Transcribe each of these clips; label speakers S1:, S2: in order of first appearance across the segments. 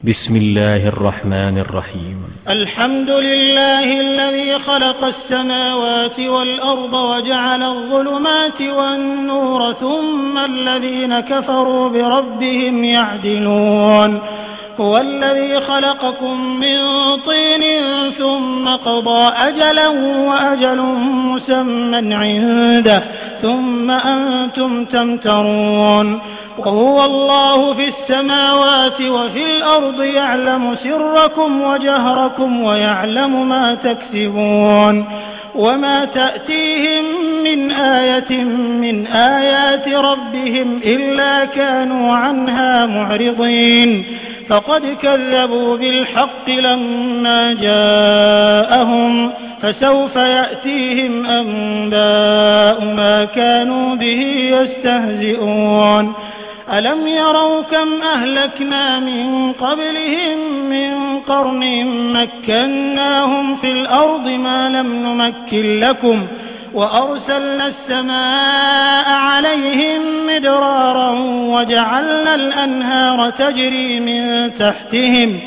S1: بسم الله الرحمن الرحيم.
S2: الحمد لله الذي خلق السماوات والأرض وجعل الظلمات والنور ثم الذين كفروا بربهم يعدلون. هو الذي خلقكم من طين ثم قضى أجلا وأجل مسمى عنده ثم أنتم تمترون. وهو الله في السماوات وفي الأرض يعلم سركم وجهركم ويعلم ما تكسبون. وما تأتيهم من آية من آيات ربهم إلا كانوا عنها معرضين. فقد كذبوا بالحق لما جاءهم فسوف يأتيهم أنباء ما كانوا به يستهزئون. ألم يروا كم أهلكنا من قبلهم من قرن مكناهم في الأرض ما لم نمكن لكم وأرسلنا السماء عليهم مدرارا وجعلنا الأنهار تجري من تحتهم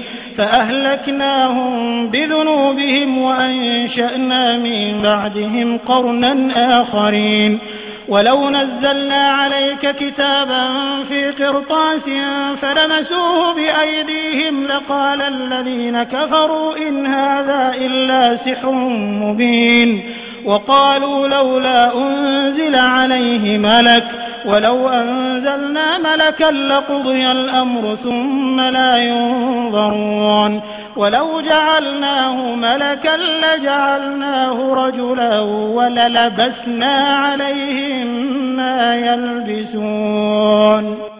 S2: فأهلكناهم بذنوبهم وأنشأنا من بعدهم قرنا آخرين. ولو نزلنا عليك كتابا في قرطاس فلمسوه بأيديهم لقال الذين كفروا إن هذا إلا سحر مبين. وقالوا لولا أنزل عليه ملك ولو أنزلنا ملكا لقضي الأمر ثم لا ينظرون. ولو جعلناه ملكا لجعلناه رجلا وللبسنا عليهم ما يلبسون.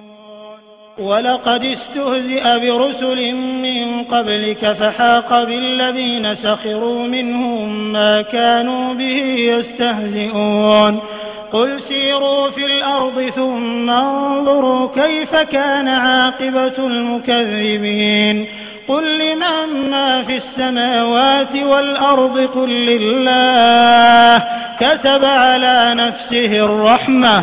S2: ولقد استهزئ برسل من قبلك فحاق بالذين سخروا منهم ما كانوا به يستهزئون. قل سيروا في الأرض ثم انظروا كيف كان عاقبة المكذبين. قل لمن ما في السماوات والأرض قل لله كتب على نفسه الرحمة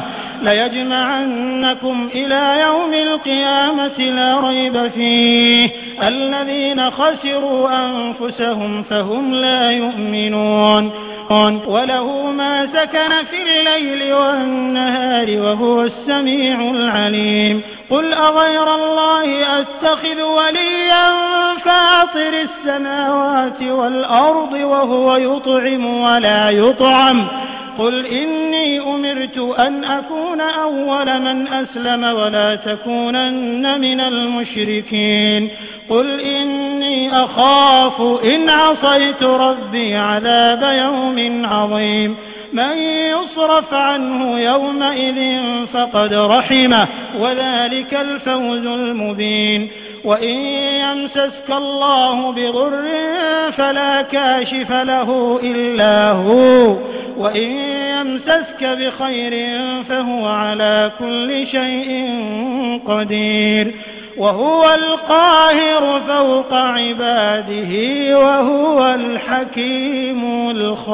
S2: ليجمعنكم إلى يوم القيامة لا ريب فيه الذين خسروا أنفسهم فهم لا يؤمنون. وله ما سكن في الليل والنهار وهو السميع العليم. قل أغير الله أتخذ وليا فاطر السماوات والأرض وهو يطعم ولا يطعم. قل إني أمرت أن أكون أول من أسلم ولا تكونن من المشركين. قل إني أخاف إن عصيت ربي عذاب يوم عظيم. من يصرف عنه يومئذ فقد رحمه وذلك الفوز المبين. وإن يمسسك الله بضر فلا كاشف له إلا هو وإن يمسسك بخير فهو على كل شيء قدير. وهو القاهر فوق عباده وهو الحكيم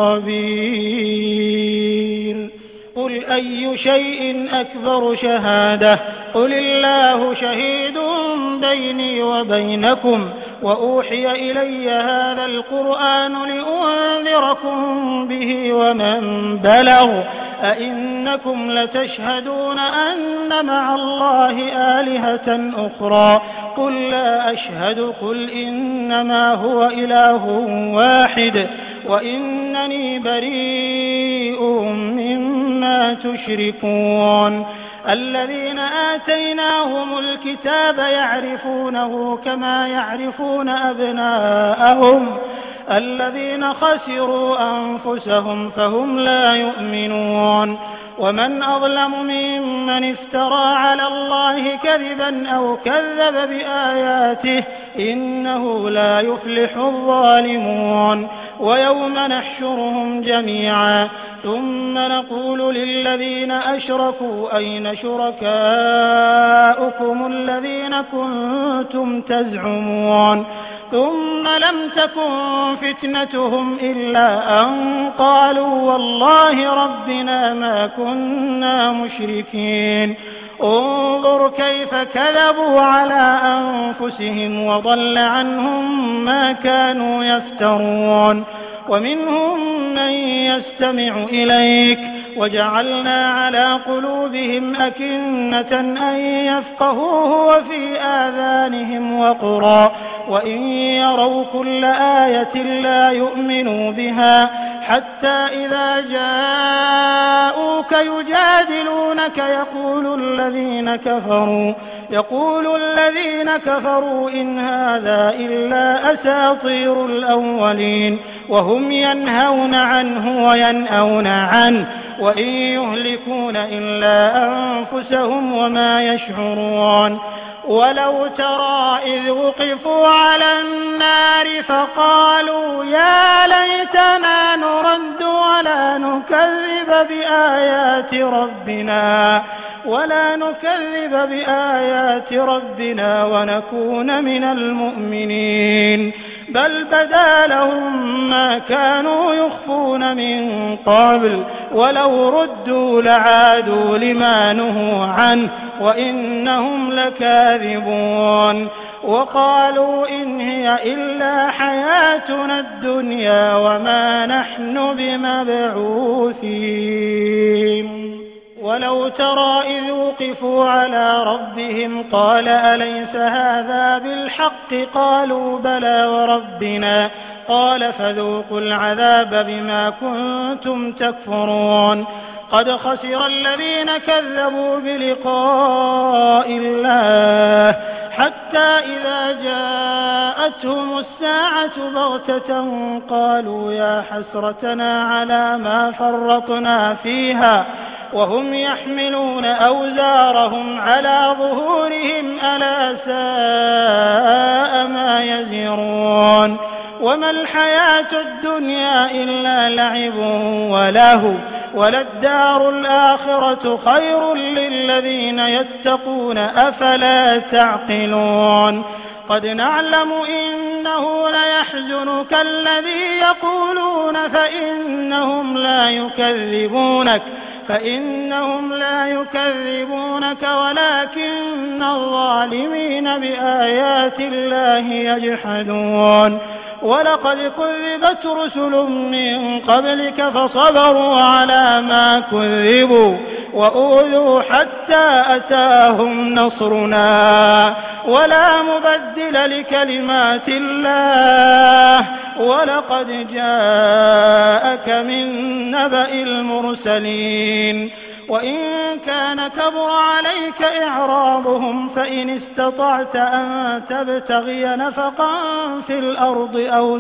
S2: الخبير. قل أي شيء أكبر شهادة قل الله شهيد بيني وبينكم وأوحي إلي هذا القرآن لأنذركم به ومن بلغ أئنكم لتشهدون أن مع الله آلهة أخرى قل لا أشهد قل إنما هو إله واحد وإنني بريء مما تشركون. الذين آتيناهم الكتاب يعرفونه كما يعرفون أبناءهم الذين خسروا أنفسهم فهم لا يؤمنون. ومن أظلم ممن افترى على الله كذبا أو كذب بآياته إنه لا يفلح الظالمون. ويوم نحشرهم جميعا ثم نقول للذين أشركوا أين شركاؤكم الذين كنتم تزعمون ثم لم تكن فتنتهم إلا أن قالوا والله ربنا ما كنا مشركين. انظر كيف كذبوا على أنفسهم وضل عنهم ما كانوا يفترون ومنهم من يستمع إليك وجعلنا على قلوبهم أكنة أن يفقهوه وفي آذانهم وقرا وإن يروا كل آية لا يؤمنوا بها حتى إذا جاءوك يجادلونك يقول الذين كفروا إن هذا إلا أساطير الأولين وهم ينهون عنه وينأون عنه وإن يهلكون إلا أنفسهم وما يشعرون ولو ترى إذ وقفوا على النار فقالوا يا ليتنا نرد ولا نكذب بآيات ربنا ونكون من المؤمنين بل بدا لهم ما كانوا يخفون من قبل ولو ردوا لعادوا لما نهوا عنه وإنهم لكاذبون وقالوا إن هي إلا حياتنا الدنيا وما نحن بمبعوثين ولو ترى إذ وقفوا على ربهم قال أليس هذا بالحق قالوا بلى وربنا قال فذوقوا العذاب بما كنتم تكفرون قد خسر الذين كذبوا بلقاء الله حتى إذا جاءتهم الساعة بغتة قالوا يا حسرتنا على ما فرطنا فيها وهم يحملون أوزارهم على ظهورهم ألا ساء ما يزرون وما الحياة الدنيا إلا لعب ولهو وللدار الآخرة خير للذين يتقون أفلا تعقلون قد نعلم إنه ليحزنك الذي يقولون فإنهم لا يكذبونك ولكن الظالمين بآيات الله يجحدون ولقد كذبت رسل من قبلك فصبروا على ما كذبوا وأوذوا حتى أتاهم نصرنا ولا مبدل لكلمات الله ولقد جاءك من نبأ المرسلين وإن كان كبر عليك إعراضهم فإن استطعت أن تبتغي نفقا في الأرض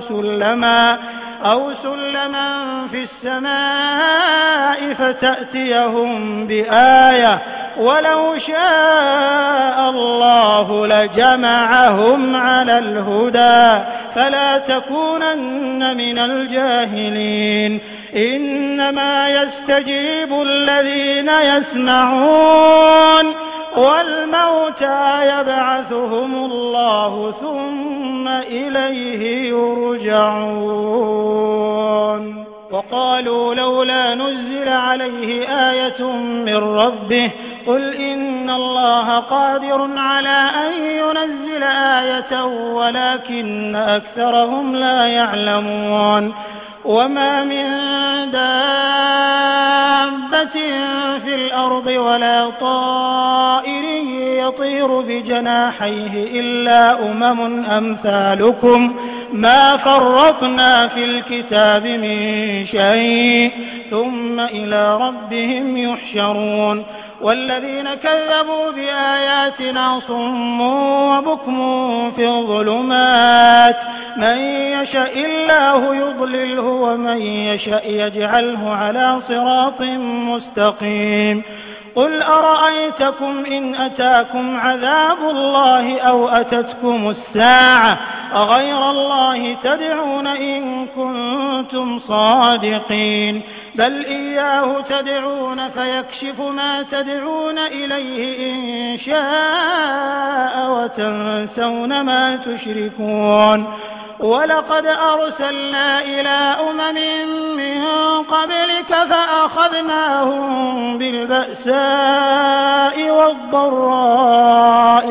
S2: أو سلما في السماء فتأتيهم بآية ولو شاء الله لجمعهم على الهدى فلا تكونن من الجاهلين إنما يستجيب الذين يسمعون والموتى يبعثهم الله ثم إليه يرجعون وقالوا لولا نزل عليه آية من ربه قل إن الله قادر على أن ينزل آية ولكن أكثرهم لا يعلمون وما من دابة في الأرض ولا طائر يطير بجناحيه إلا أمم أمثالكم ما فرطنا في الكتاب من شيء ثم إلى ربهم يحشرون والذين كذبوا بآياتنا صم وبكم في الظلمات من يشاء الله يضلله ومن يشاء يجعله على صراط مستقيم قل أرأيتكم إن أتاكم عذاب الله أو أتتكم الساعة أغير الله تدعون إن كنتم صادقين بل إياه تدعون فيكشف ما تدعون إليه إن شاء وتنسون ما تشركون ولقد أرسلنا إلى أمم من قبلك فأخذناهم بالبأساء والضراء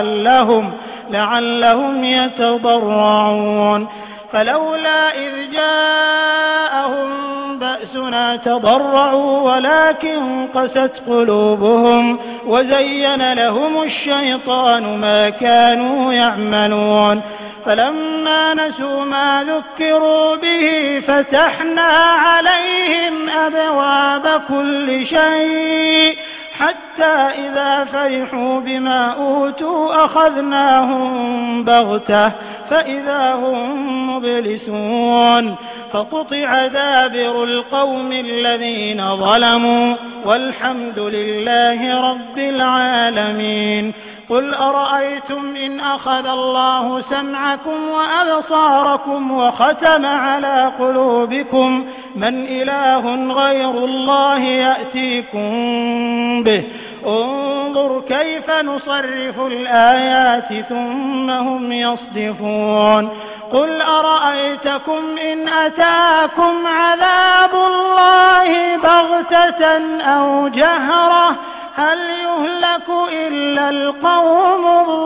S2: لعلهم يتضرعون فلولا إذ جاءهم بأسنا تضرعوا ولكن قست قلوبهم وزين لهم الشيطان ما كانوا يعملون فلما نسوا ما ذكروا به فتحنا عليهم أبواب كل شيء حتى إذا فرحوا بما أوتوا أخذناهم بغتة فإذا هم مبلسون فقطع دابر القوم الذين ظلموا والحمد لله رب العالمين قل أرأيتم إن أخذ الله سمعكم وأبصاركم وختم على قلوبكم من إله غير الله يأتيكم به انظر كيف نصرف الآيات ثم هم يصدفون قل أرأيتكم إن أتاكم عذاب الله بغتة أو جهرة هل يهلك إلا القوم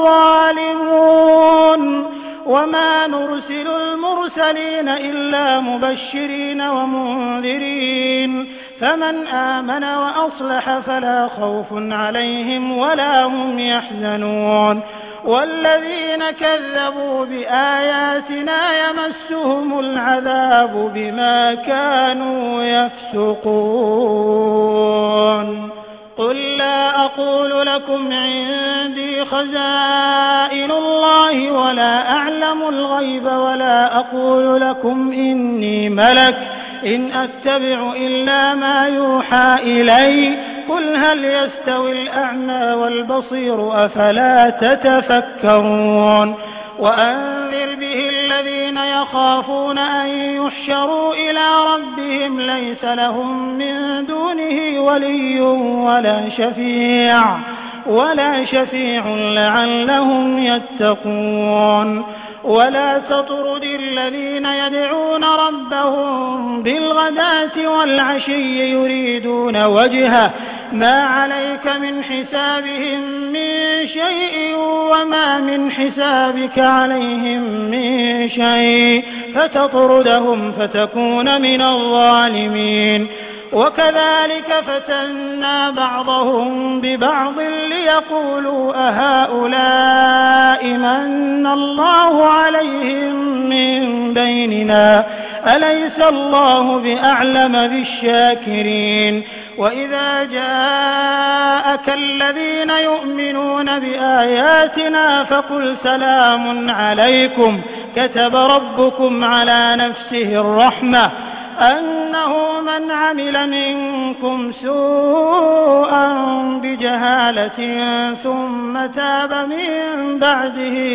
S2: الظالمون وما نرسل المرسلين إلا مبشرين ومنذرين فمن آمن وأصلح فلا خوف عليهم ولا هم يحزنون والذين كذبوا بآياتنا يمسهم العذاب بما كانوا يفسقون قل لا أقول لكم عندي خزائن الله ولا أعلم الغيب ولا أقول لكم إني ملك إن أتبع إلا ما يوحى إلي قل هل يستوي الأعمى والبصير أفلا تتفكرون وأنذر به الذين يخافون أن يحشروا إلى ربهم ليس لهم من دونه ولي ولا شفيع لعلهم يتقون ولا تطرد الذين يدعون ربهم بالغداة والعشي يريدون وجهه ما عليك من حسابهم من شيء وما من حسابك عليهم من شيء فتطردهم فتكون من الظالمين وكذلك فتنا بعضهم ببعض ليقولوا أهؤلاء من الله عليهم من بيننا أليس الله بأعلم بالشاكرين وإذا جاءك الذين يؤمنون بآياتنا فقل سلام عليكم كتب ربكم على نفسه الرحمة أنه من عمل منكم سوءا بجهالة ثم تاب من بعده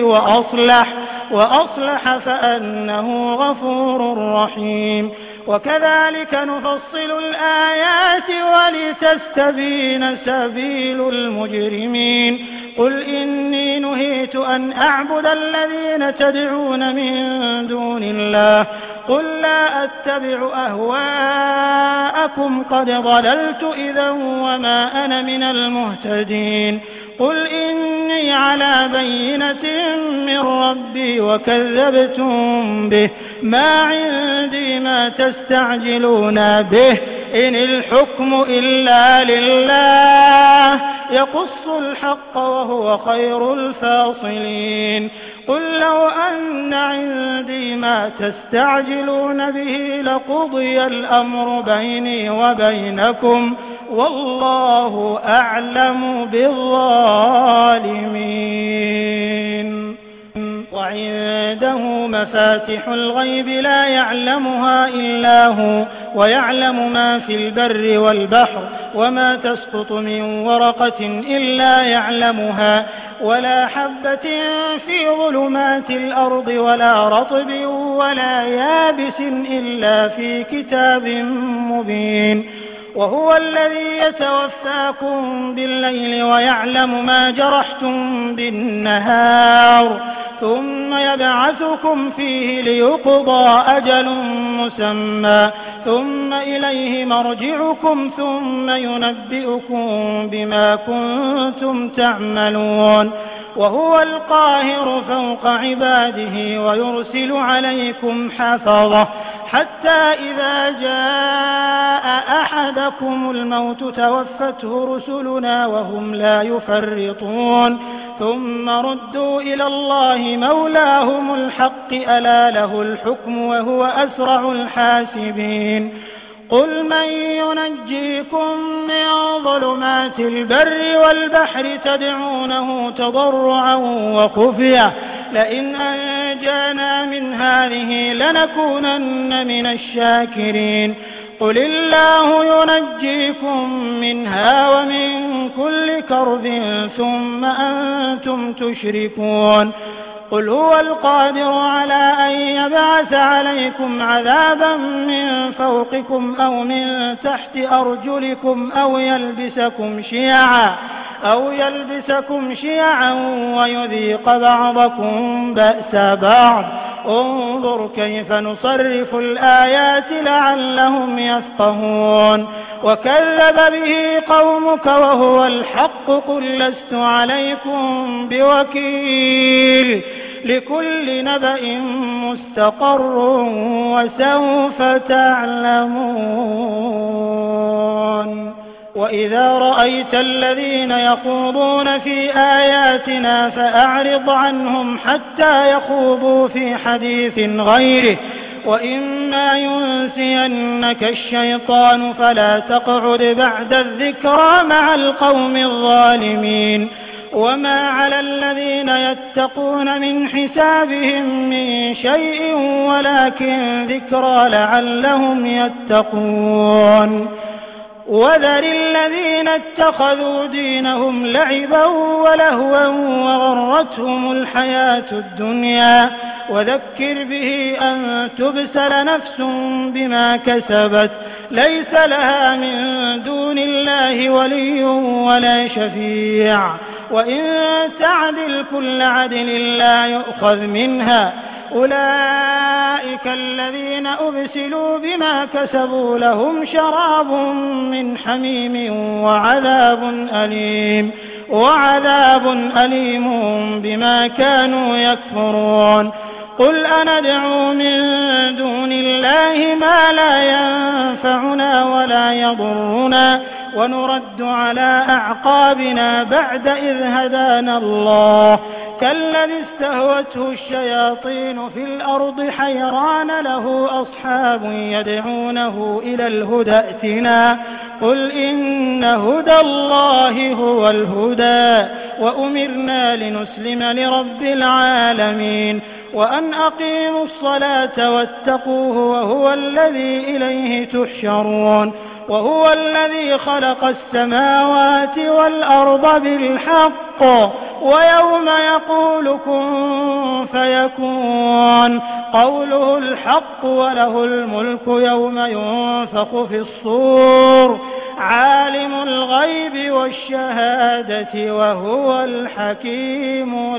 S2: وأصلح فأنه غفور رحيم وكذلك نفصل الآيات ولتستبين سبيل المجرمين قل إني نهيت أن أعبد الذين تدعون من دون الله قل لا أتبع أهواءكم قد ضللت إذا وما أنا من المهتدين قل إني على بينة من ربي وكذبتم به ما عندي ما تستعجلون به إن الحكم إلا لله يقص الحق وهو خير الفاصلين قل لو أن عندي ما تستعجلون به لقضي الأمر بيني وبينكم والله أعلم بالظالمين وعنده مفاتح الغيب لا يعلمها إلا هو ويعلم ما في البر والبحر وما تسقط من ورقة إلا يعلمها ولا حبة في ظلمات الأرض ولا رطب ولا يابس إلا في كتاب مبين وهو الذي يتوفاكم بالليل ويعلم ما جرحتم بالنهار ثم يبعثكم فيه ليقضى أجل مسمى ثم إليه مرجعكم ثم ينبئكم بما كنتم تعملون وهو القاهر فوق عباده ويرسل عليكم حفظة حتى إذا جاء أحدكم الموت توفته رسلنا وهم لا يفرطون ثم ردوا إلى الله مولاهم الحق ألا له الحكم وهو أسرع الحاسبين قل من ينجيكم من ظلمات البر والبحر تدعونه تضرعا وخفية لئن أنجانا من هذه لنكونن من الشاكرين قل الله ينجيكم منها ومن كل كرب ثم أنتم تشركون قل هو القادر على أن يبعث عليكم عذابا من فوقكم أو من تحت أرجلكم أو يلبسكم شيعا ويذيق بعضكم بأس بعض انظر كيف نصرف الآيات لعلهم يفقهون وكذب به قومك وهو الحق قل لست عليكم بوكيل لكل نبأ مستقر وسوف تعلمون وإذا رأيت الذين يخوضون في آياتنا فأعرض عنهم حتى يخوضوا في حديث غيره وإما ينسينك الشيطان فلا تقعد بعد الذكرى مع القوم الظالمين وما على الذين يتقون من حسابهم من شيء ولكن ذكرى لعلهم يتقون وذر الذين اتخذوا دينهم لعبا ولهوا وغرتهم الحياة الدنيا وذكر به أن تبسل نفس بما كسبت ليس لها من دون الله ولي ولا شفيع وإن تعدل كل عدل لا يؤخذ منها أولئك الذين أبسلوا بما كسبوا لهم شراب من حميم وعذاب أليم بما كانوا يكفرون قل أندعو من دون الله ما لا ينفعنا ولا يضرنا ونرد على أعقابنا بعد إذ هدانا الله كالذي استهوته الشياطين في الأرض حيران له أصحاب يدعونه إلى الهدى ائتنا قل إن هدى الله هو الهدى وأمرنا لنسلم لرب العالمين وأن أقيموا الصلاة واتقوه وهو الذي إليه تحشرون وهو الذي خلق السماوات والأرض بالحق ويوم يقول كن فيكون قوله الحق وله الملك يوم ينفخ في الصور عالم الغيب والشهادة وهو الحكيم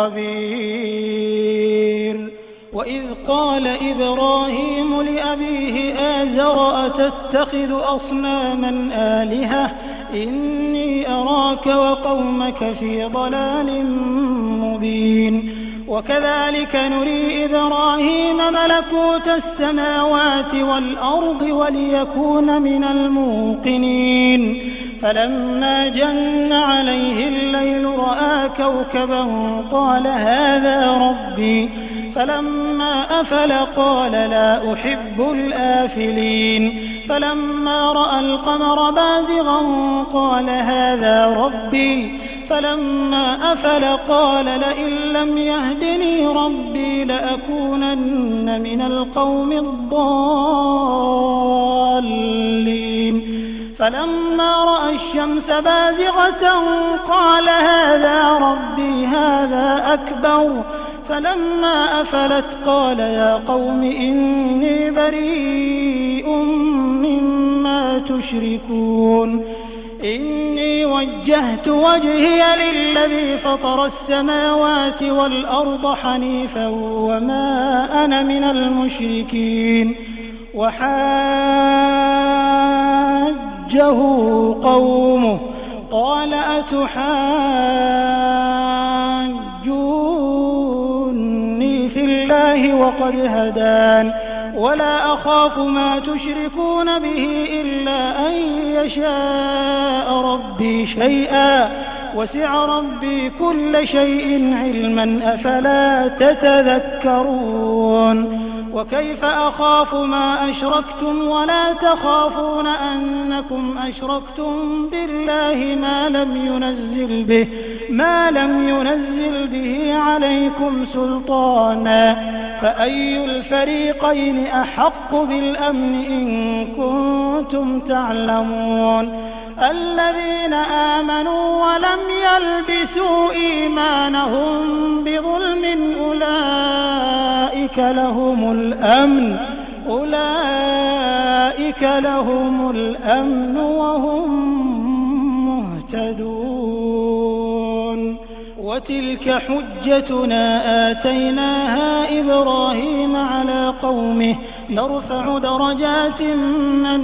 S2: الخبير وإذ قال إبراهيم لأبيه آزر أتتخذ أصناما آلهة إني أراك وقومك في ضلال مبين وكذلك نري إبراهيم ملكوت السماوات والأرض وليكون من الموقنين فلما جن عليه الليل رأى كوكبا قال هذا ربي فلما أفل قال لا أحب الآفلين فلما رأى القمر بازغا قال هذا ربي فلما أفل قال لئن لم يهدني ربي لأكونن من القوم الضالين فلما رأى الشمس بازغة قال هذا ربي هذا أكبر فلما أفلت قال يا قوم إني بريء مما تشركون إني وجهت وجهي للذي فطر السماوات والأرض حنيفا وما أنا من المشركين وحاجه قومه قال أتحاجوني في الله وقد هدان ولا أخاف ما تشركون به إلا أن يشاء ربي شيئا وسع ربي كل شيء علما أفلا تتذكرون وكيف أخاف ما أشركتم ولا تخافون أنكم أشركتم بالله ما لم ينزل به عليكم سلطانا فأي الفريقين أحق بالأمن إن كنتم تعلمون الذين آمنوا ولم يلبسوا إيمانهم بظلم أولئك لهم الأمن وهم مهتدون وتلك حجتنا آتيناها إبراهيم على قومه نرفع درجات من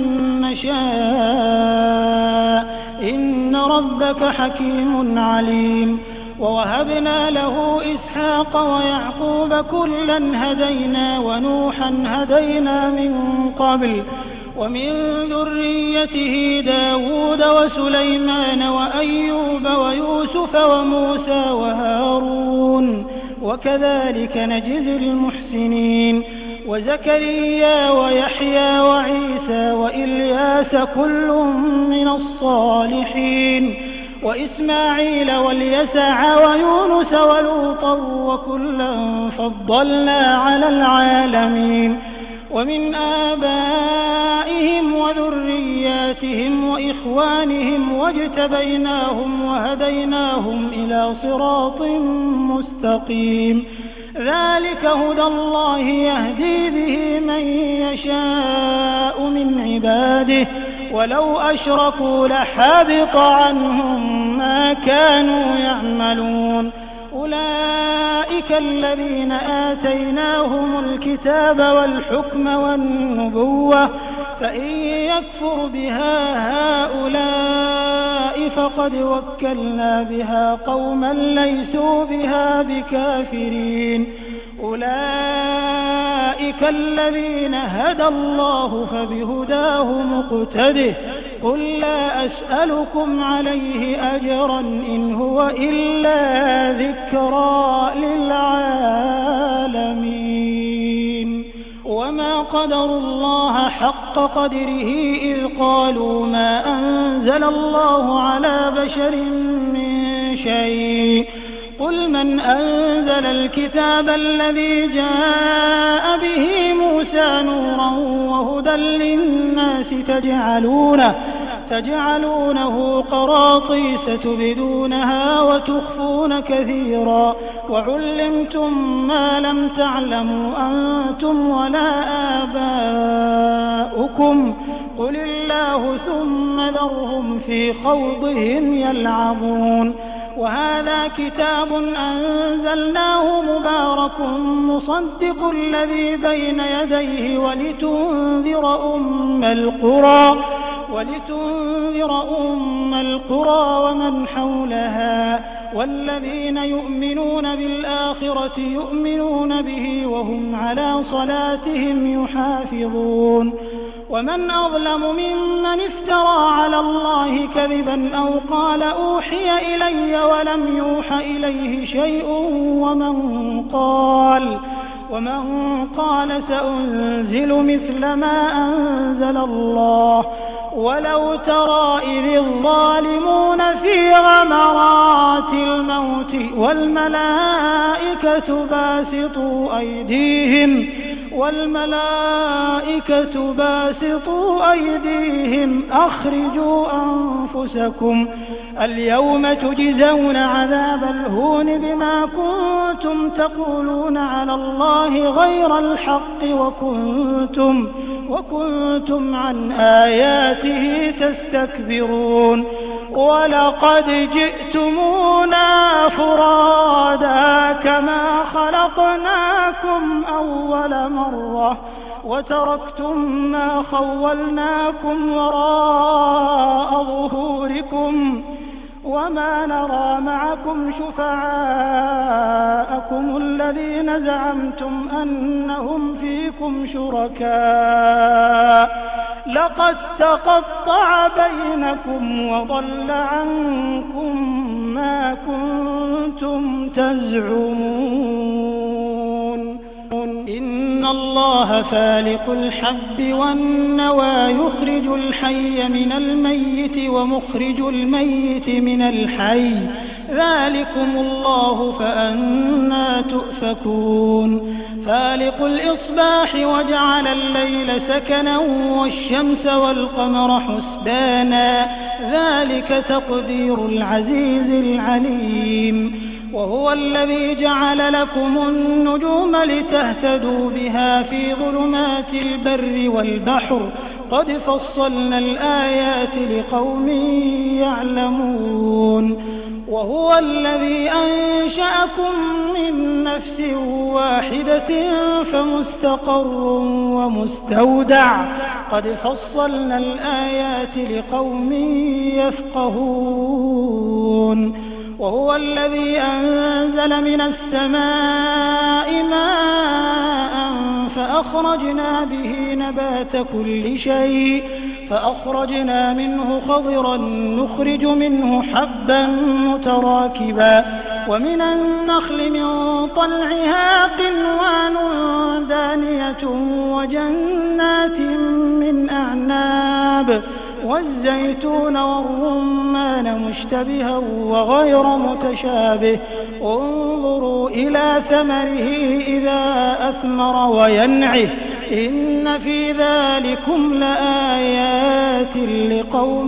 S2: نشاء إن ربك حكيم عليم ووهبنا له إسحاق ويعقوب كلا هدينا ونوحا هدينا من قبل ومن ذريته داود وسليمان وأيوب ويوسف وموسى وهارون وكذلك نجزي المحسنين وزكريا ويحيى وعيسى وإلياس كل من الصالحين وإسماعيل واليسع ويونس ولوطا وكلا فضلنا على العالمين ومن آبائهم وذرياتهم وإخوانهم واجتبيناهم وهديناهم إلى صراط مستقيم ذلك هدى الله يهدي به من يشاء من عباده ولو أشركوا لحبط عنهم ما كانوا يعملون أولئك الذين آتيناهم الكتاب والحكم والنبوة فإن يكفر بها هؤلاء فقد وكلنا بها قوما ليسوا بها بكافرين أولئك الذين هدى الله فبهداه مقتده قل لا أسألكم عليه أجرا إن هو إلا ذكرى للعالمين وما قدروا الله حق قدره إذ قالوا ما أنزل الله على بشر من شيء قل من أنزل الكتاب الذي جاء به موسى نورا وهدى للناس تجعلونه قراطيس تبدونها وتخفون كثيرا وعلمتم ما لم تعلموا أنتم ولا آباؤكم قل الله ثم ذرهم في خوضهم يلعبون وهذا كتاب أنزلناه مبارك مصدق الذي بين يديه ولتنذر أم القرى ومن حولها والذين يؤمنون بالآخرة يؤمنون به وهم على صلاتهم يحافظون ومن أظلم ممن افترى على الله كذبا أو قال أوحي إلي ولم يوح إليه شيء ومن قال سأنزل مثل ما أنزل الله ولو ترى إذ الظالمون في غمرات الموت والملائكة باسطوا أيديهم أخرجوا أنفسكم اليوم تجزون عذاب الهون بما كنتم تقولون على الله غير الحق وكنتم عن آياته تستكبرون ولقد جئتمونا فرادا كما خلقناكم أول مرة وتركتم ما خولناكم وراء ظهوركم وما نرى معكم شفعاءكم الذين زعمتم أنهم فيكم شركاء لقد تقطع بينكم وضل عنكم ما كنتم تزعمون إن الله فالق الحب والنوى يخرج الحي من الميت ومخرج الميت من الحي ذلكم الله فأنى تؤفكون فالق الإصباح وجعل الليل سكنا والشمس والقمر حسبانا ذلك تقدير العزيز العليم وهو الذي جعل لكم النجوم لتهتدوا بها في ظلمات البر والبحر قد فصلنا الآيات لقوم يعلمون وهو الذي أنشأكم من نفس واحدة فمستقر ومستودع قد فصلنا الآيات لقوم يفقهون وهو الذي أنزل من السماء ماء فأخرجنا به نبات كل شيء فأخرجنا منه خضرا نخرج منه حبا متراكبا ومن النخل من طلعها قنوان دانية وجنات من أعناب والزيتون والرمان مشتبها وغير متشابه انظروا إلى ثمره إذا أثمر وينعه إن في ذلكم لآيات لقوم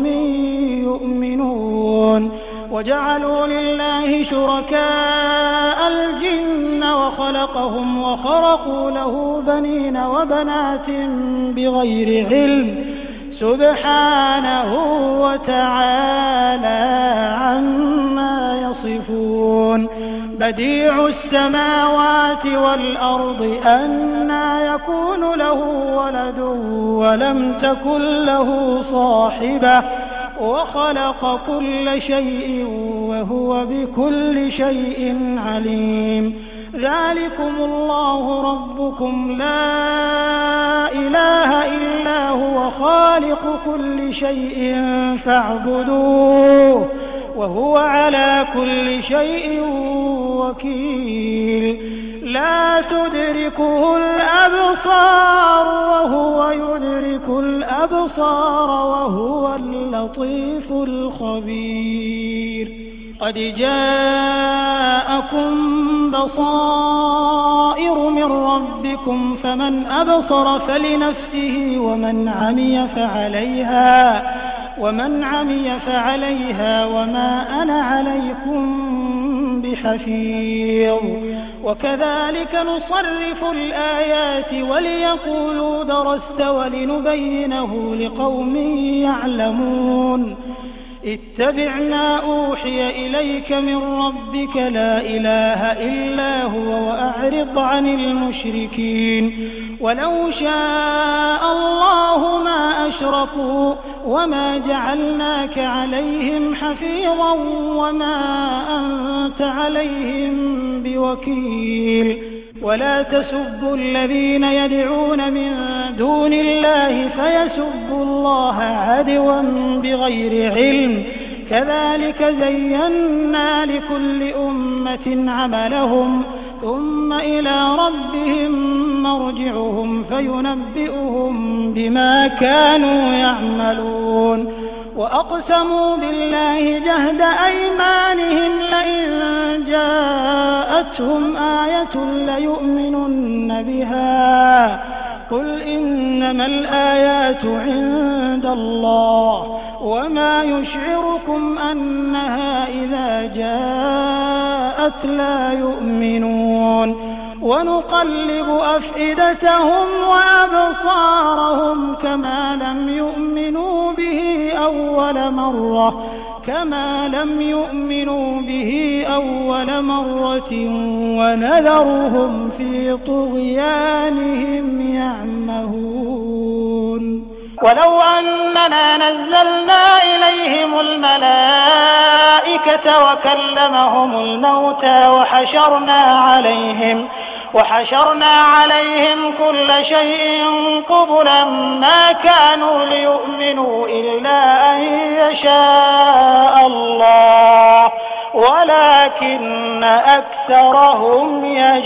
S2: يؤمنون وجعلوا لله شركاء الجن وخلقهم وخرقوا له بنين وبنات بغير علم سبحانه وتعالى عما يصفون بديع السماوات والأرض أنى يكون له ولد ولم تكن له صاحبة وخلق كل شيء وهو بكل شيء عليم ذلكم الله ربكم لا إله إلا هو خالق كل شيء فاعبدوه وهو على كل شيء وكيل لا تدركه الأبصار وهو يدرك الأبصار وهو اللطيف الخبير قد جاءكم بصائر من ربكم فمن أبصر فلنفسه ومن عمي فعليها وما أنا عليكم بحفيظ وكذلك نصرف الآيات وليقولوا درست ولنبينه لقوم يعلمون اتبعنا أوحي إليك من ربك لا إله إلا هو وأعرض عن المشركين ولو شاء الله ما أشركوا وما جعلناك عليهم حفيظا وما أنت عليهم بوكيل ولا تسبوا الذين يدعون من دون الله فيسبوا الله عدوا بغير علم كذلك زينا لكل أمة عملهم ثم إلى ربهم مرجعهم فينبئهم بما كانوا يعملون وأقسموا بالله جهد أيمانهم لئن جاءتهم آية ليؤمنن بها قل إنما الآيات عند الله وما يشعركم أنها إذا جاءت لا يؤمنون ونقلب أفئدتهم وأبصارهم كما لم يؤمنوا به أول مرة كما لم يؤمنوا به أول مرة ونذرهم في طغيانهم يعمهون. ولو أننا نزلنا إليهم الملائكة وكلمهم الموتى وحشرنا عليهم كل شيء قبلا ما كانوا ليؤمنوا إلا أن يشاء الله ولكن أكثرهم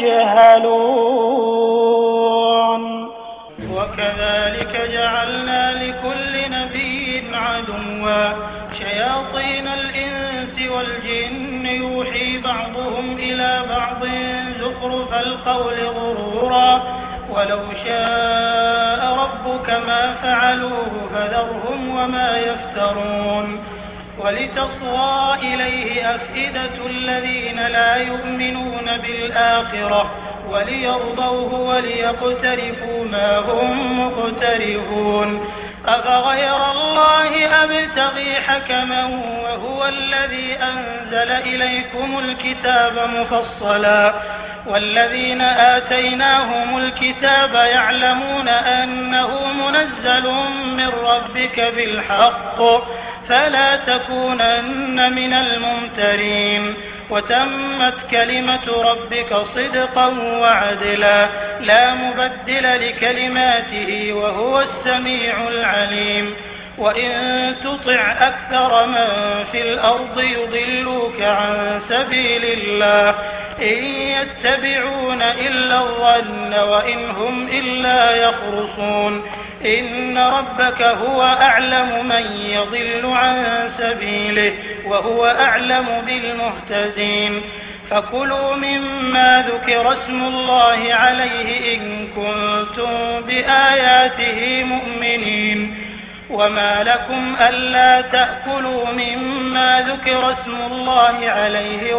S2: يجهلون. وكذلك جعلنا لكل نبي عدوا شياطين الإنس والجن يوحي بعضهم إلى بعض زخرف القول غرورا ولو شاء ربك ما فعلوه فذرهم وما يفترون. ولتصغى إليه أفئدة الذين لا يؤمنون بالآخرة وليرضوه وليقترفوا ما هم مقترفون. أفغير الله أبتغي حكما وهو الذي أنزل إليكم الكتاب مفصلا والذين آتيناهم الكتاب يعلمون أنه منزل من ربك بالحق فلا تكونن من الممترين. وتمت كلمة ربك صدقا وعدلا لا مبدل لكلماته وهو السميع العليم. وإن تطع أكثر من في الأرض يضلوك عن سبيل الله إن يتبعون إلا الظن وإن هم إلا يخرصون. إن ربك هو أعلم من يضل عن سبيله وهو أعلم بالمهتدين. فكلوا مما ذكر اسم الله عليه إن كنتم بآياته مؤمنين. وما لكم ألا تأكلوا مما ذكر اسم الله عليه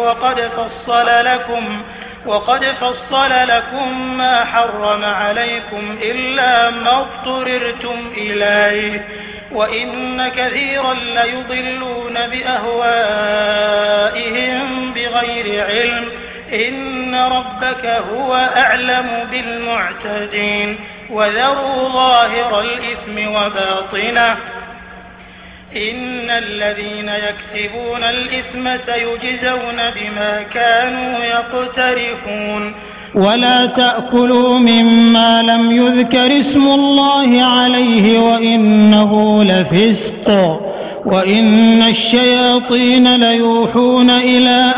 S2: وقد فصل لكم ما حرم عليكم إلا ما اضطررتم إليه وإن كثيرا ليضلون بأهوائهم بغير علم. إن ربك هو أعلم بالمعتدين. وذروا ظاهر الإثم وباطنه إن الذين يكسبون الإثم سيجزون بما كانوا يقترفون.
S3: ولا تأكلوا مما لم يذكر اسم الله عليه وإنه لفسق وإن الشياطين ليوحون إلى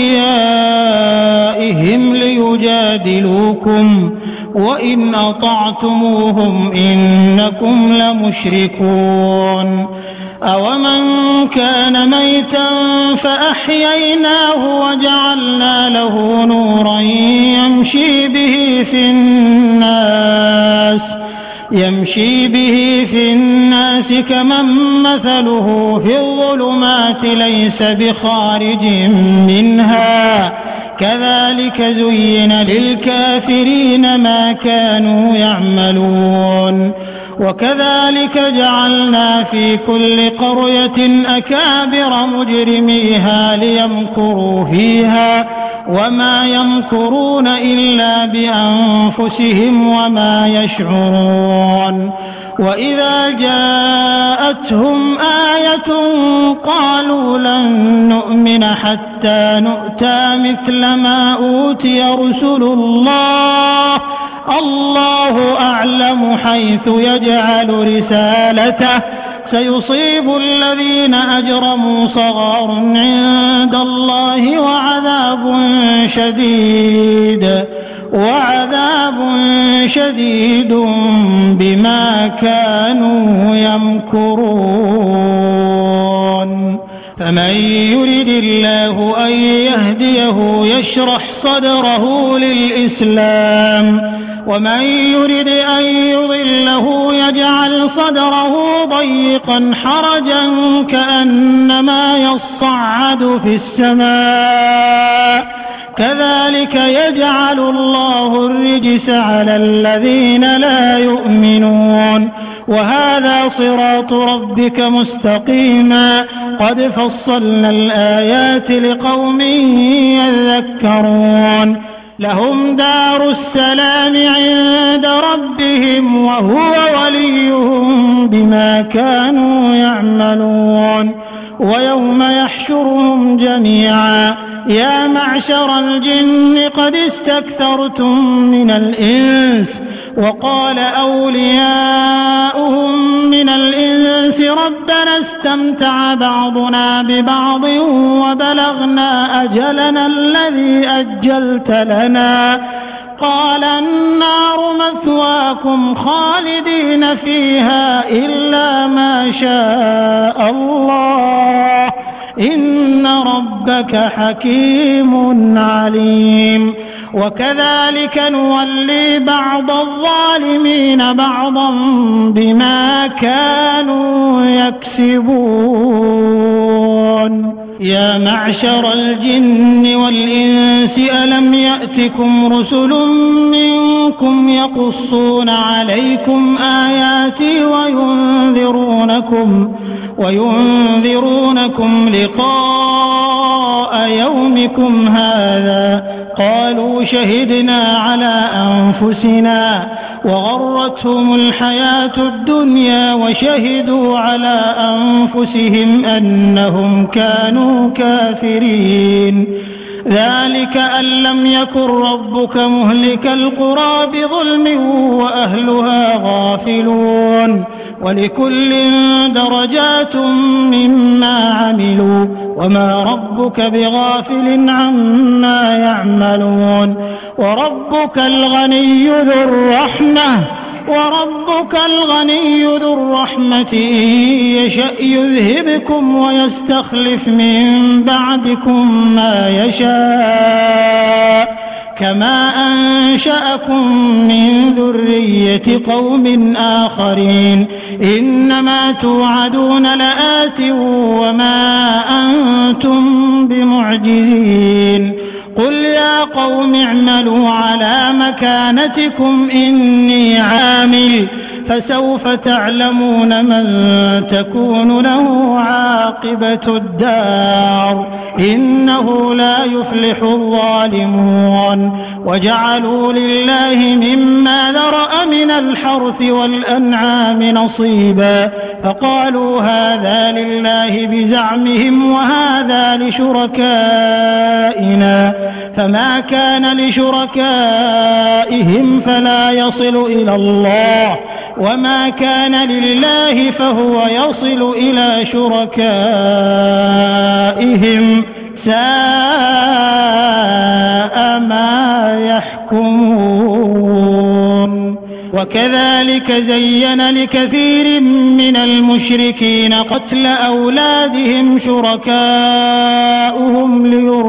S3: أوليائهم ليجادلوكم وإن أطعتموهم إنكم لمشركون. أومن كان ميتا فأحييناه وجعلنا له نورا يمشي به في الناس كمن مثله في الظلمات ليس بخارج منها كذلك زين للكافرين ما كانوا يعملون. وكذلك جعلنا في كل قرية أكابر مجرميها ليمكروا فيها وما يمكرون إلا بأنفسهم وما يشعرون. وإذا جاءتهم آية قالوا لن نؤمن حتى نؤتى مثل ما أوتي رسل الله الله أعلم حيث يجعل رسالته سيصيب الذين أجرموا صغار عند الله وعذاب شديد بما كانوا يمكرون. فمن يرد الله أن يهديه يشرح صدره للإسلام ومن يرد أن يضله يجعل صدره ضيقا حرجا كأنما يصعد في السماء كذلك يجعل الله الرجس على الذين لا يؤمنون. وهذا صراط ربك مستقيما قد فصلنا الآيات لقوم يذكرون لهم دار السلام عند ربهم وهو وليهم بما كانوا يعملون ويوم يحشرهم جميعا يا معشر الجن قد استكثرتم من الإنس وقال أولياؤهم من الإنس ربنا استمتع بعضنا ببعض وبلغنا أجلنا الذي أجلت لنا قال النار مثواكم خالدين فيها إلا ما شاء الله إن ربك حكيم عليم وكذلك نولي بعض الظالمين بعضا بما كانوا يكسبون يا معشر الجن والإنس ألم يأتكم رسل منكم يقصون عليكم آياتي وينذرونكم لقاء يومكم هذا قالوا شهدنا على أنفسنا وغرتهم الحياة الدنيا وشهدوا على أنفسهم أنهم كانوا كافرين ذلك أن لم يكن ربك مهلك القرى بظلم وأهلها غافلون ولكل درجات مما عملوا وما ربك بغافل عما يعملون وربك الغني ذو الرحمة إن يشأ يذهبكم ويستخلف من بعدكم ما يشاء كما أنشأكم من ذرية قوم آخرين إنما توعدون لآت وما أنتم بمعجزين قل يا قوم اعملوا على مكانتكم إني عامل فسوف تعلمون من تكون له عاقبة الدار إنه لا يفلح الظالمون وجعلوا لله مما ذرأ من الحرث والأنعام نصيبا فقالوا هذا لله بزعمهم وهذا لشركائنا فما كان لشركائهم فلا يصل إلى الله وما كان لله فهو يصل إلى شركائهم ساء ما يحكمون وكذلك زين لكثير من المشركين قتل أولادهم شركاؤهم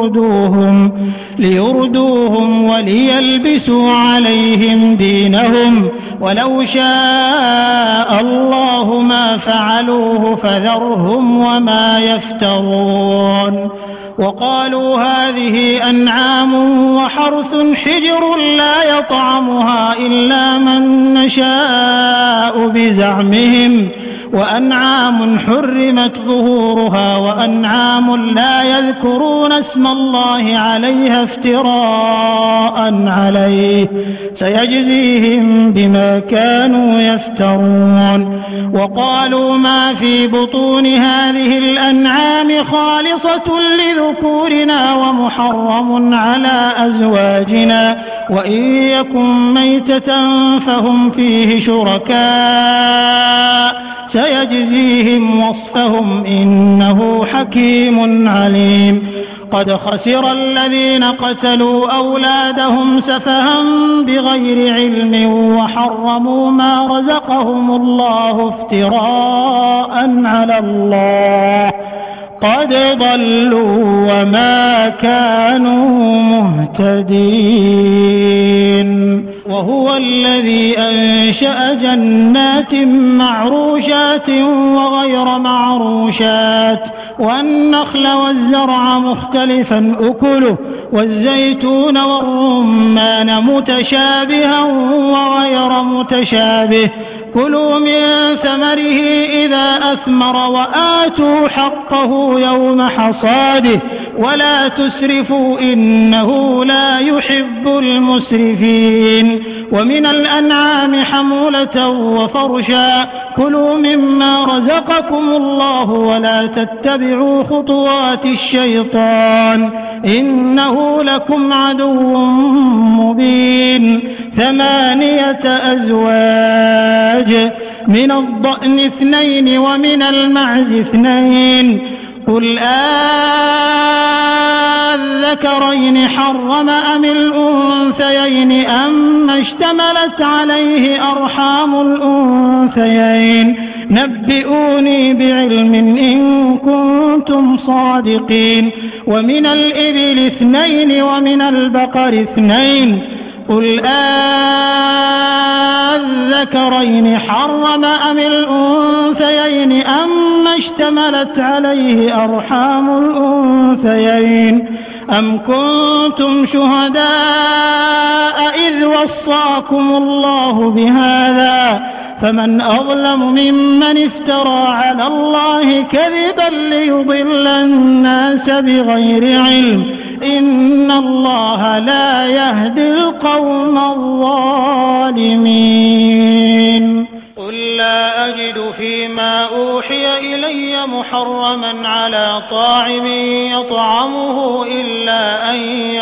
S3: ليردوهم وليلبسوا عليهم دينهم ولو شاء الله ما فعلوه فذرهم وما يفترون وقالوا هذه أنعام وحرث حجر لا يطعمها إلا من نشاء بزعمهم وأنعام حرمت ظهورها وأنعام لا يذكرون اسم الله عليها افتراء عليه سيجزيهم بما كانوا يفترون وقالوا ما في بطون هذه الأنعام خالصة لذكورنا ومحرم على أزواجنا وإن يكن ميتة فهم فيه شركاء سيجزيهم وصفهم إنه حكيم عليم قد خسر الذين قتلوا أولادهم سفها بغير علم وحرموا ما رزقهم الله افتراء على الله قد ضلوا وما كانوا مهتدين وهو الذي أنشأ جنات معروشات وغير معروشات والنخل والزرع مختلفا أكله والزيتون والرمان متشابها وغير متشابه كلوا من ثمره إذا أثمر وآتوا حقه يوم حصاده ولا تسرفوا إنه لا يحب المسرفين ومن الأنعام حمولة وفرشا كلوا مما رزقكم الله ولا تتبعوا خطوات الشيطان إنه لكم عدو مبين 8 أزواج من الضأن 2 ومن المعز 2 قل الذكرين حرم أم الأنثيين أما اشتملت عليه أرحام الأنثيين نبئوني بعلم إن كنتم صادقين ومن الإبل 2 ومن البقر 2 قل الذكرين حرم أم الأنثيين أما اشتملت عليه أرحام الأنثيين أم كنتم شهداء إذ وصاكم الله بهذا فمن أظلم ممن افترى على الله كذبا ليضل الناس بغير علم إن الله لا يهدي القوم الظالمين قل لا أجد فيما أوحي إلي محرما على طاعم يطعمه إلا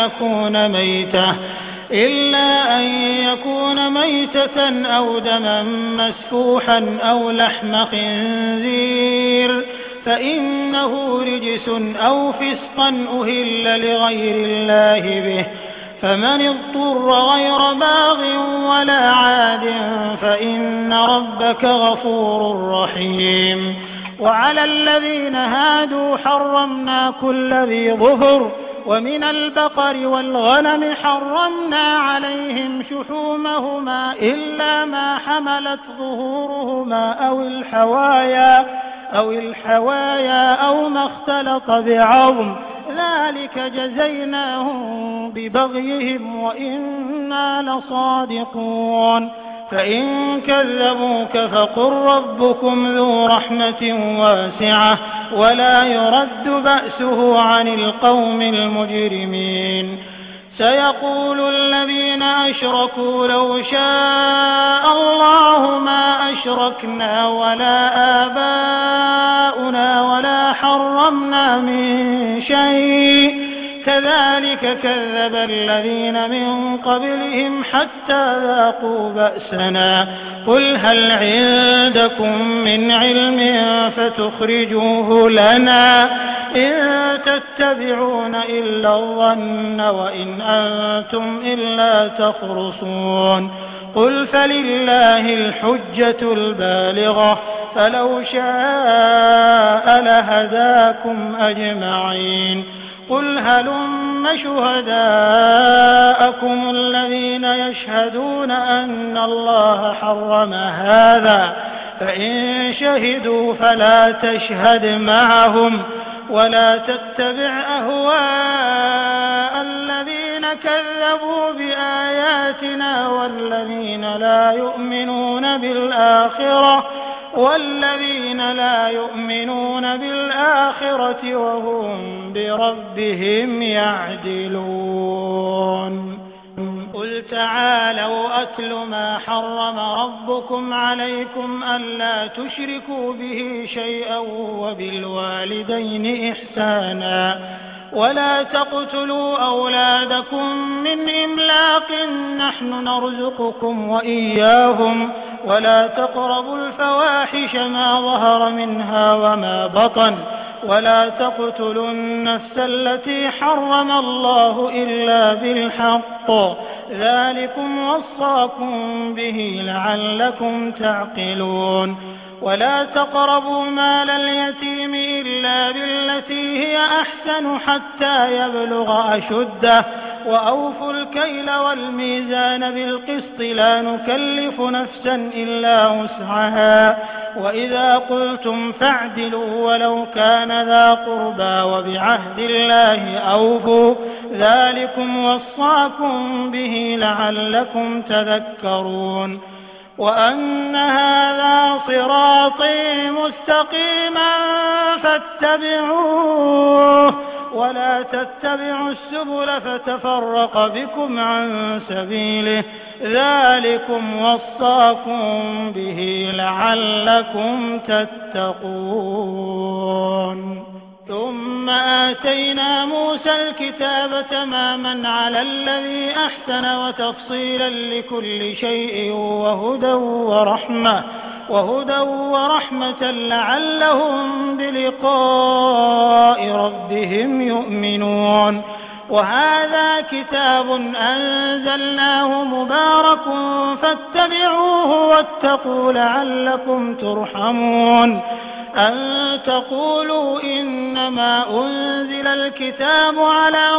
S3: أن يكون ميتة أو دما مسفوحا أو لحم خنزير فإنه رجس أو فسقا أهل لغير الله به فمن اضطر غير باغ ولا عاد فإن ربك غفور رحيم وعلى الذين هادوا حرمنا كل ذي ظفر ومن البقر والغنم حرمنا عليهم شحومهما إلا ما حملت ظهورهما أو الحوايا أو ما اختلط بعظم ذلك جزيناهم ببغيهم وإنا لصادقون فإن كذبوك فقل ربكم ذو رحمة واسعة ولا يرد بأسه عن القوم المجرمين سيقول الذين أشركوا لو شاء الله ما أشركنا ولا آباؤنا ولا حرمنا من شيء كذلك كذب الذين من قبلهم حتى ذاقوا بأسنا قل هل عندكم من علم فتخرجوه لنا إن تتبعون إلا الظن وإن أنتم إلا تخرصون قل فلله الحجة البالغة فلو شاء لهداكم أجمعين قل هلم شهداءكم الذين يشهدون أن الله حرم هذا فإن شهدوا فلا تشهد معهم ولا تتبع أهواء الذين كذبوا بآياتنا والذين لا يؤمنون بالآخرة وهم بربهم يعدلون قل تعالوا أتل ما حرم ربكم عليكم ألا تشركوا به شيئا وبالوالدين إحسانا ولا تقتلوا أولادكم من إملاق نحن نرزقكم وإياهم ولا تقربوا الفواحش ما ظهر منها وما بطن ولا تقتلوا النفس التي حرم الله إلا بالحق ذلكم وصاكم به لعلكم تعقلون ولا تقربوا مال اليتيم إلا بالتي هي أحسن حتى يبلغ أشده وأوفوا الكيل والميزان بالقسط لا نكلف نفسا إلا وسعها وإذا قلتم فاعدلوا ولو كان ذا قربى وبعهد الله أوفوا ذلكم وصاكم به لعلكم تذكرون وأن هذا صراطي مستقيما فاتبعوه ولا تتبعوا السبل فتفرق بكم عن سبيله ذلكم وصاكم به لعلكم تتقون. ثم آتينا موسى الكتاب تماما على الذي أحسن وتفصيلا لكل شيء وهدى ورحمة لعلهم بلقاء ربهم يؤمنون. وهذا كتاب أنزلناه مبارك فاتبعوه واتقوا لعلكم ترحمون. أن تقولوا إنما أنزل الكتاب على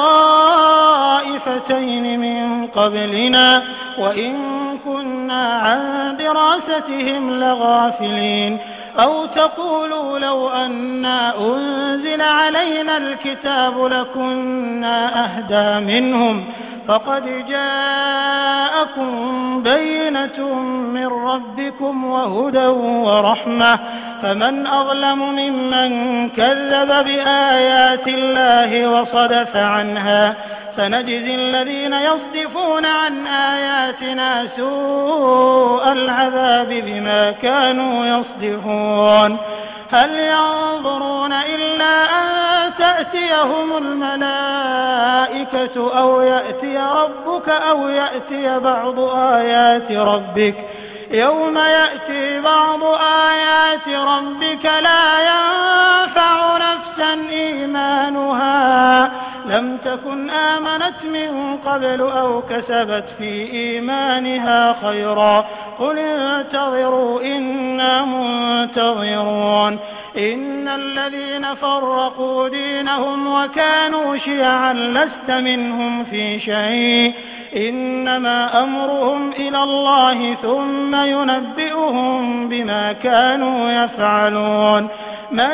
S3: طائفتين من قبلنا وإن كنا عن دراستهم لغافلين. أو تقولوا لو أنا أنزل علينا الكتاب لكنا أهدى منهم فقد جاءكم بينة من ربكم وهدى ورحمة فمن أظلم ممن كذب بآيات الله وصدف عنها سنجزي الذين يصدفون عن آياتنا سوء العذاب بما كانوا يصدفون. هل ينظرون إلا أن تأتيهم الملائكة أو يأتي ربك أو يأتي بعض آيات ربك يوم يأتي بعض آيات ربك لا ينفع نفسا إيمانها لم تكن آمنت من قبل أو كسبت في إيمانها خيرا قل انتظروا إنا منتظرون. إن الذين فرقوا دينهم وكانوا شيعا لست منهم في شيء إنما أمرهم إلى الله ثم ينبئهم بما كانوا يفعلون. من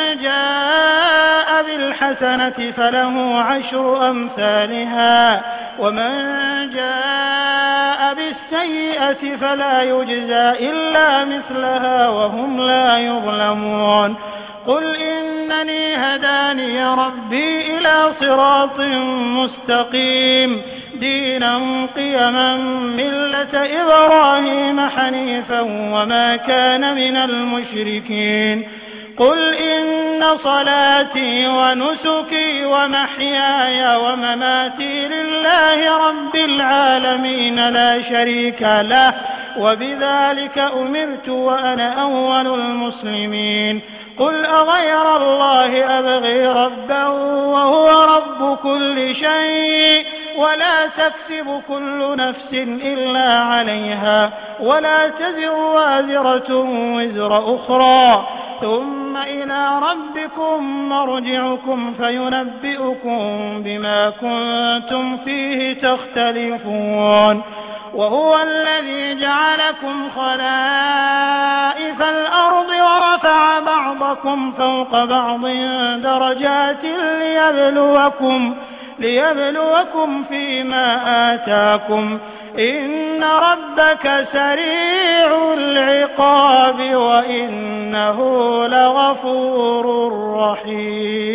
S3: جاء بالحسنة فله 10 أمثالها ومن جاء بالسيئة فلا يجزى إلا مثلها وهم لا يظلمون. قل إنني هداني ربي إلى صراط مستقيم دينا قيما ملة إبراهيم حنيفا وما كان من المشركين. قل إن صلاتي ونسكي ومحياي ومماتي لله رب العالمين لا شريك له وبذلك أمرت وأنا أول المسلمين. قل أغير الله أبغي ربا وهو رب كل شيء ولا تكسب كل نفس إلا عليها ولا تزر وازرة وزر أخرى ثم إلى ربكم مرجعكم فينبئكم بما كنتم فيه تختلفون. وهو الذي جعلكم خلائف الأرض ورفع بعضكم فوق بعض درجات ليبلوكم فيما آتاكم إن ربك سريع العقاب وإنه لغفور رحيم.